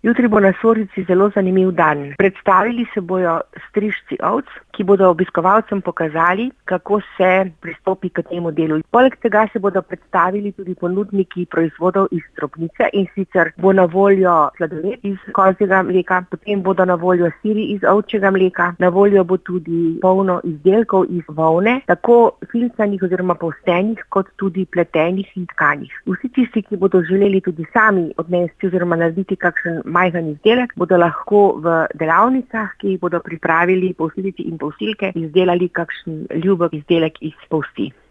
Jutri bo na Sorici zelo zanimiv dan. Predstavili se bojo strižci ovc, ki bodo obiskovalcem pokazali, kako se pristopi k temu delu. Poleg tega se bodo predstavili tudi ponudniki proizvodov iz drobnice, in sicer bo na voljo sladoled iz kozjega mleka, potem bodo na voljo siri iz ovčjega mleka, na voljo bo tudi polno izdelkov iz volne, tako filcanih oziroma povstenih, kot tudi pletenih in tkanih. Vsi tisti, ki bodo želeli tudi sami odnesti oziroma narediti kakšen majhen izdelek, bodo lahko v delavnicah, ki jih bodo pripravili povsilci in povsilke, izdelali kakšen ljubek izdelek iz polsti.